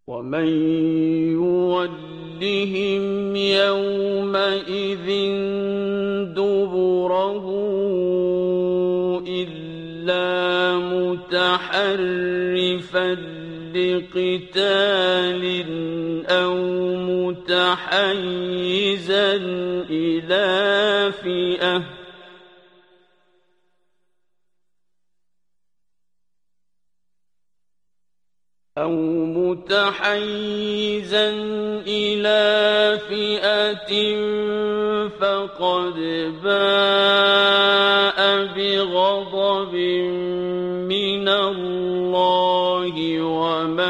ومن يولهم يومئذ دبره إلا متحرفا لقتال أو متحيزا إلى فئة فقد باء بغضب من الله ومأواه